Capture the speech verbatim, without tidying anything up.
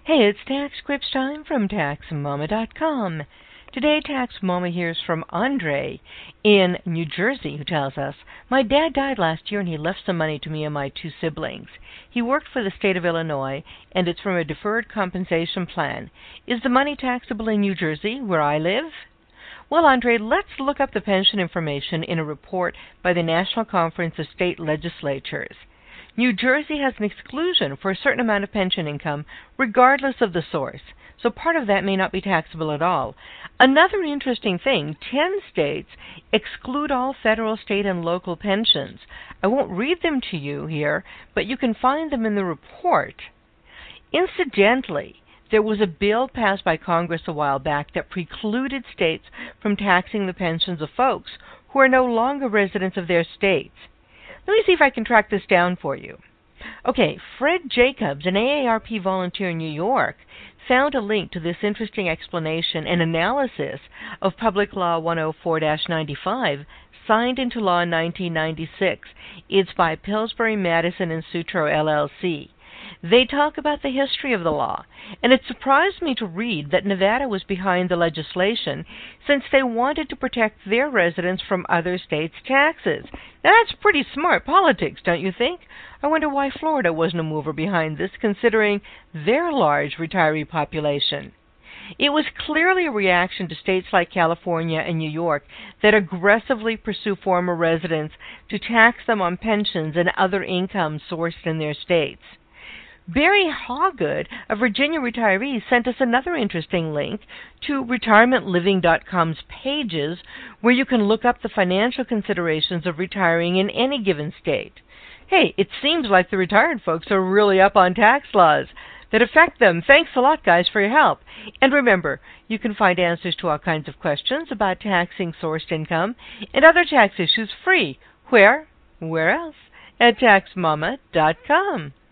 Hey, it's Tax Scripts time from Tax Mama dot com. Today, Tax Mama hears from Andre in New Jersey, who tells us, "My dad died last year and he left some money to me and my two siblings. He worked for the state of Illinois, and it's from a deferred compensation plan. Is the money taxable in New Jersey, where I live?" Well, Andre, let's look up the pension information in a report by the National Conference of State Legislatures. New Jersey has an exclusion for a certain amount of pension income, regardless of the source, so part of that may not be taxable at all. Another interesting thing, ten states exclude all federal, state, and local pensions. I won't read them to you here, but you can find them in the report. Incidentally, there was a bill passed by Congress a while back that precluded states from taxing the pensions of folks who are no longer residents of their states. Let me see if I can track this down for you. Okay, Fred Jacobs, an A A R P volunteer in New York, found a link to this interesting explanation and analysis of Public Law one oh four dash ninety-five, signed into law in nineteen ninety-six. It's by Pillsbury, Madison, and Sutro, L L C. They talk about the history of the law, and it surprised me to read that Nevada was behind the legislation since they wanted to protect their residents from other states' taxes. Now, that's pretty smart politics, don't you think? I wonder why Florida wasn't a mover behind this, considering their large retiree population. It was clearly a reaction to states like California and New York that aggressively pursue former residents to tax them on pensions and other income sourced in their states. Barry Hawgood, a Virginia retiree, sent us another interesting link to retirement living dot com's pages where you can look up the financial considerations of retiring in any given state. Hey, it seems like the retired folks are really up on tax laws that affect them. Thanks a lot, guys, for your help. And remember, you can find answers to all kinds of questions about taxing sourced income and other tax issues free. Where? Where else? At Tax Mama dot com.